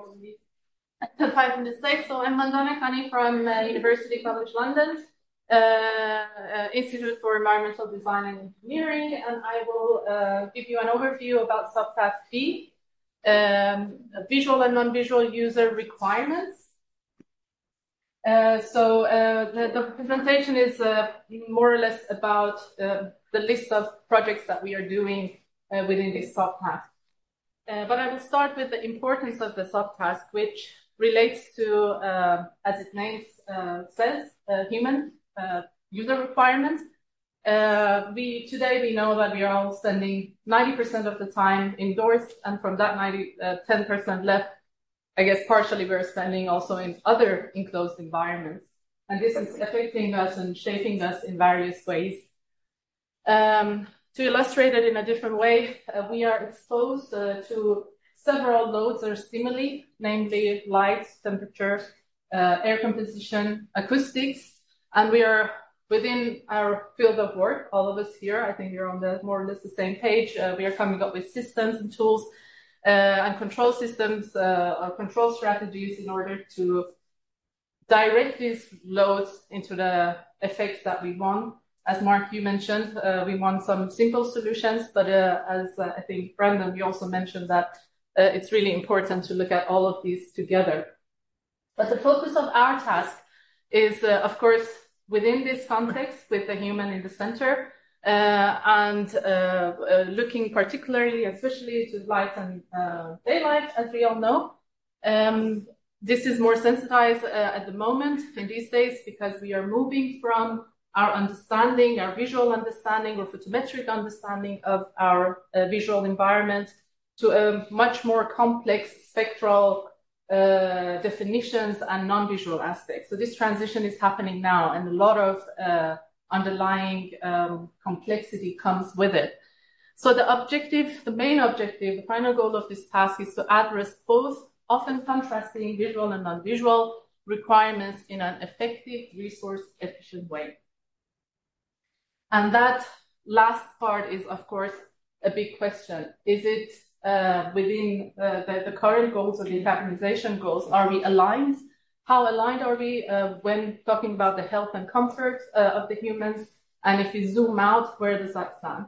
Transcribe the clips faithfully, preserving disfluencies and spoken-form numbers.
probably five mistakes. So I'm Vandana Khani from uh, University College London, uh, uh, Institute for Environmental Design and Engineering, and I will uh, give you an overview about subtask B, um, visual and non-visual user requirements. Uh, so uh, the, the presentation is uh, more or less about uh, the list of projects that we are doing uh, within this subtask. Uh, but I will start with the importance of the subtask, which relates to, uh, as its name uh, says, uh, human uh, user requirements. Uh, we today we know that we are all spending ninety percent of the time indoors, and from that ninety, uh, ten percent left, I guess partially we're spending also in other enclosed environments. And this is affecting us and shaping us in various ways. Um, to illustrate it in a different way, uh, we are exposed uh, to several loads or stimuli, namely light, temperature, uh, air composition, acoustics, and we are within our field of work, all of us here, I think we're on the more or less the same page. Uh, we are coming up with systems and tools uh, and control systems uh, or control strategies in order to direct these loads into the effects that we want. As Mark, you mentioned, uh, we want some simple solutions, but uh, as uh, I think Brandon, you also mentioned that uh, it's really important to look at all of these together. But the focus of our task is, uh, of course, within this context with the human in the center, uh, and uh, uh, looking particularly, especially to light and uh, daylight, as we all know. Um, this is more sensitized uh, at the moment in these days because we are moving from our understanding, our visual understanding or photometric understanding of our uh, visual environment to a much more complex spectral uh, definitions and non-visual aspects. So this transition is happening now, and a lot of uh, underlying um, complexity comes with it. So the objective, the main objective, the final goal of this task is to address both often contrasting visual and non-visual requirements in an effective, resource-efficient way. And that last part is, of course, a big question. Is it uh, within uh, the, the current goals or the decarbonization goals? Are we aligned? How aligned are we uh, when talking about the health and comfort uh, of the humans? And if we zoom out, where does that stand?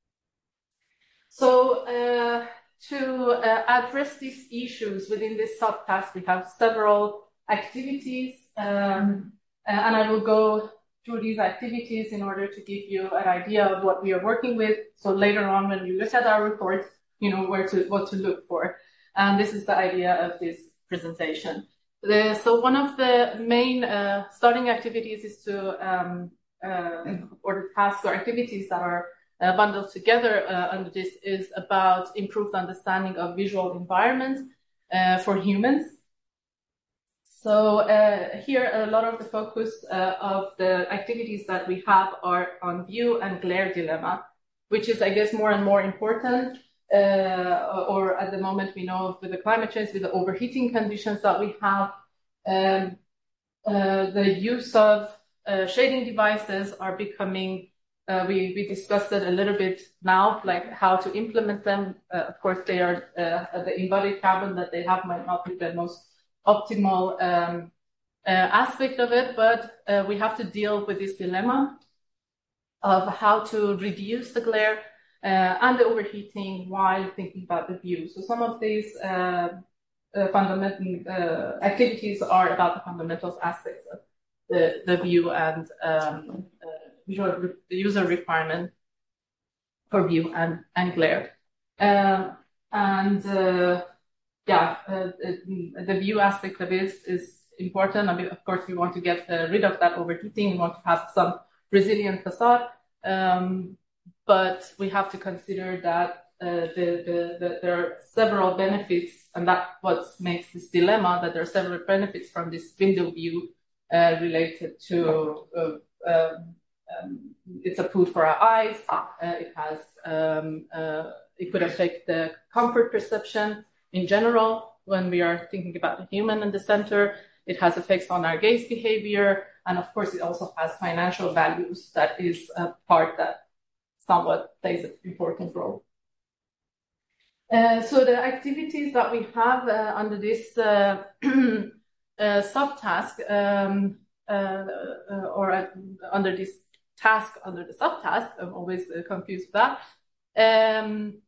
So uh, to uh, address these issues within this subtask, we have several activities, um, and I will go through these activities in order to give you an idea of what we are working with. So later on, when you look at our report, you know where to what to look for. And this is the idea of this presentation. The, so one of the main uh, starting activities is to, um, uh, or the tasks or activities that are uh, bundled together uh, under this is about improved understanding of visual environment uh, for humans. So uh, here, a lot of the focus uh, of the activities that we have are on view and glare dilemma, which is, I guess, more and more important. Uh, or at the moment, we know with the climate change, with the overheating conditions that we have, um, uh, the use of uh, shading devices are becoming. Uh, we we discussed it a little bit now, like how to implement them. Uh, of course, they are uh, the embodied carbon that they have might not be the most optimal um, uh, aspect of it, but uh, we have to deal with this dilemma of how to reduce the glare uh, and the overheating while thinking about the view. So some of these uh, uh, fundamental uh, activities are about the fundamentals aspects of the, the view and um, uh, visual re the user requirement for view and, and glare. Uh, and uh, Yeah, uh, the view aspect of it is important. I mean, of course, we want to get uh, rid of that overheating. We want to have some resilient facade, um, but we have to consider that uh, the, the, the, there are several benefits, and that's what makes this dilemma, that there are several benefits from this window view uh, related to uh, um, um, it's a food for our eyes. Uh, it has um, uh, it could affect the comfort perception. In general, when we are thinking about the human in the center, it has effects on our gaze behavior. And of course, it also has financial values. That is a part that somewhat plays an important role. Uh, so the activities that we have uh, under this uh, uh, subtask, um, uh, uh, or uh, under this task under the subtask, I'm always uh, confused with that, um,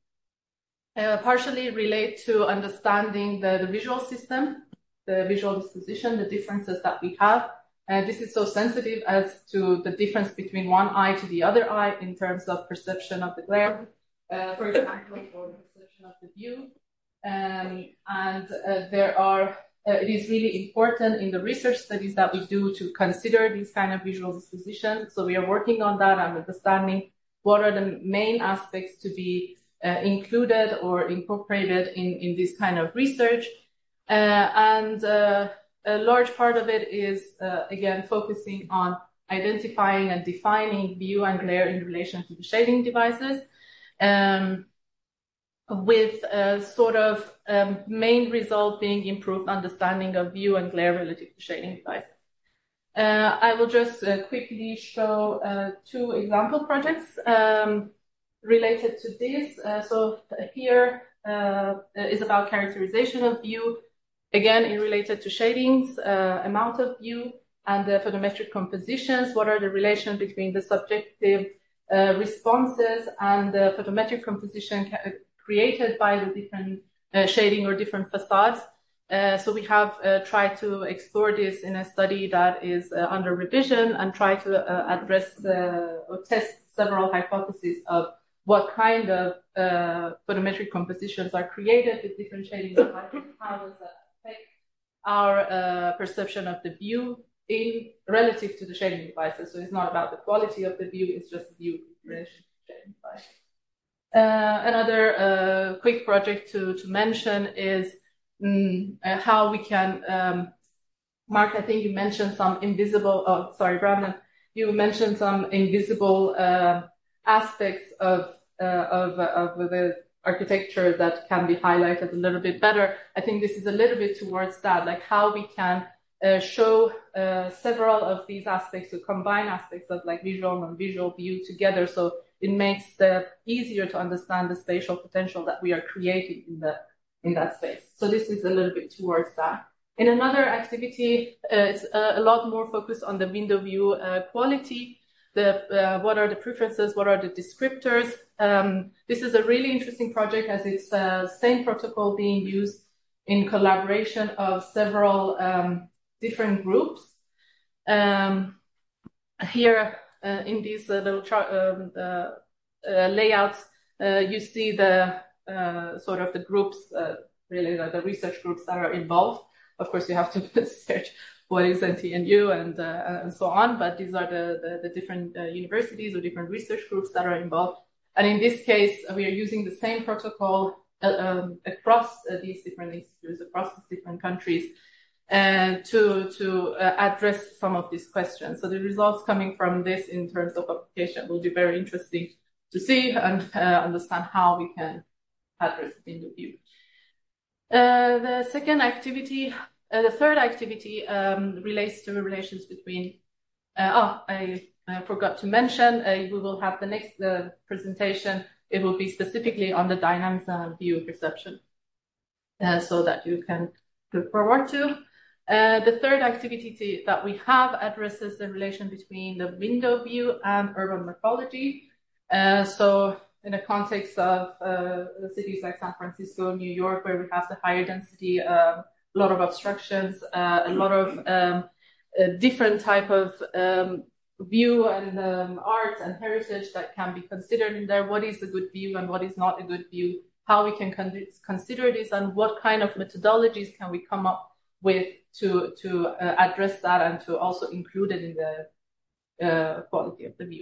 uh, partially relate to understanding the, the visual system, the visual disposition, the differences that we have. Uh, this is so sensitive as to the difference between one eye to the other eye in terms of perception of the glare, uh, for example, or perception of the view. Um, and uh, there are, uh, it is really important in the research studies that we do to consider these kind of visual dispositions. So we are working on that and understanding what are the main aspects to be uh, included or incorporated in, in this kind of research. Uh, and uh, a large part of it is, uh, again, focusing on identifying and defining view and glare in relation to the shading devices, um, with a sort of um, main result being improved understanding of view and glare relative to shading devices. Uh, I will just uh, quickly show uh, two example projects um, related to this. Uh, so here uh, is about characterization of view, again, in related to shadings, uh, amount of view, and the photometric compositions. What are the relations between the subjective uh, responses and the photometric composition created by the different uh, shading or different facades? Uh, so we have uh, tried to explore this in a study that is uh, under revision and try to uh, address the, or test several hypotheses of what kind of uh, photometric compositions are created with different shading devices. How does that affect our uh, perception of the view in relative to the shading devices? So it's not about the quality of the view, it's just the view in relation to the shading device. Uh, another uh, quick project to, to mention is mm, uh, how we can, um, Mark, I think you mentioned some invisible, oh, sorry, Brandon, you mentioned some invisible uh, aspects of, uh, of, of the architecture that can be highlighted a little bit better. I think this is a little bit towards that, like how we can uh, show uh, several of these aspects, to combine aspects of like visual and visual view together, so it makes it easier to understand the spatial potential that we are creating in the in that space. So this is a little bit towards that. In another activity, uh, it's a, a lot more focused on the window view uh, quality. The, uh, what are the preferences? What are the descriptors? Um, this is a really interesting project as it's the uh, same protocol being used in collaboration of several um, different groups. Um, here uh, in these uh, little chart, um, uh, uh, layouts, uh, you see the uh, sort of the groups, uh, really the, the research groups that are involved. Of course, you have to search what is N T N U and uh, and so on, but these are the, the, the different uh, universities or different research groups that are involved. And in this case, we are using the same protocol uh, um, across uh, these different institutes, across these different countries, and to to uh, address some of these questions. So the results coming from this in terms of application will be very interesting to see and uh, understand how we can address it in the view. Uh, the second activity, uh, the third activity um, relates to the relations between, uh, oh, I, I forgot to mention, uh, we will have the next uh, presentation, it will be specifically on the dynamism of view perception, uh, so that you can look forward to. Uh, the third activity to, that we have addresses the relation between the window view and urban morphology. Uh, so in the context of uh, cities like San Francisco, New York, where we have the higher density, uh, a lot of obstructions, uh, a lot of um, uh, different type of um, view and um, art and heritage that can be considered in there. What is a good view and what is not a good view? How we can con consider this, and what kind of methodologies can we come up with to to uh, address that and to also include it in the uh, quality of the view.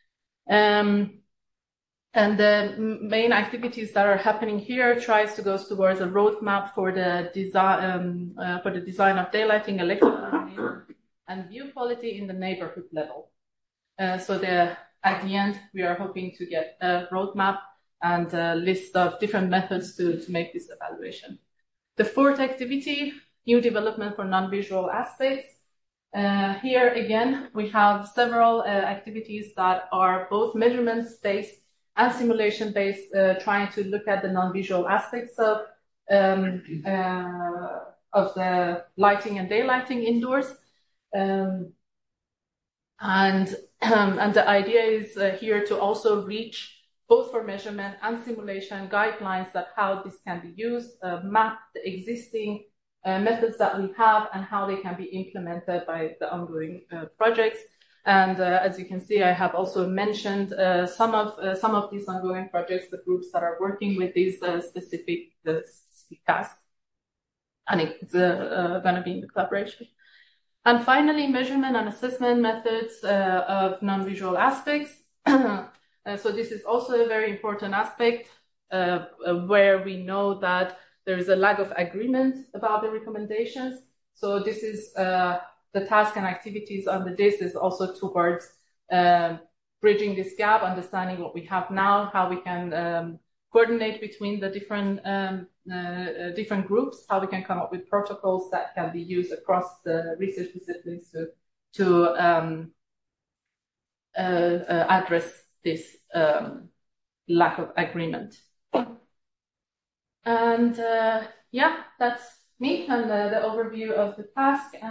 Um, and the main activities that are happening here tries to go towards a roadmap for the design um, uh, for the design of daylighting, electrical and view quality in the neighborhood level. Uh, so the at the end we are hoping to get a roadmap and a list of different methods to to make this evaluation. The fourth activity, new development for non-visual aspects. Uh, here again, we have several uh, activities that are both measurements-based and simulation-based, uh, trying to look at the non-visual aspects of um, uh, of the lighting and daylighting indoors. Um, and um, and the idea is uh, here to also reach both for measurement and simulation guidelines that how this can be used, uh, map the existing uh, methods that we have and how they can be implemented by the ongoing uh, projects. And uh, as you can see, I have also mentioned uh, some of uh, some of these ongoing projects, the groups that are working with these uh, specific, uh, specific tasks. And it's uh, uh, going to be in the collaboration. And finally, measurement and assessment methods uh, of non-visual aspects. uh, so this is also a very important aspect uh, uh, where we know that there is a lack of agreement about the recommendations. So this is uh, the task and activities under this is also towards um, bridging this gap, understanding what we have now, how we can um, coordinate between the different um, uh, different groups, how we can come up with protocols that can be used across the research disciplines to to um, uh, uh, address this um, lack of agreement. And uh, yeah, that's me and uh, the overview of the task.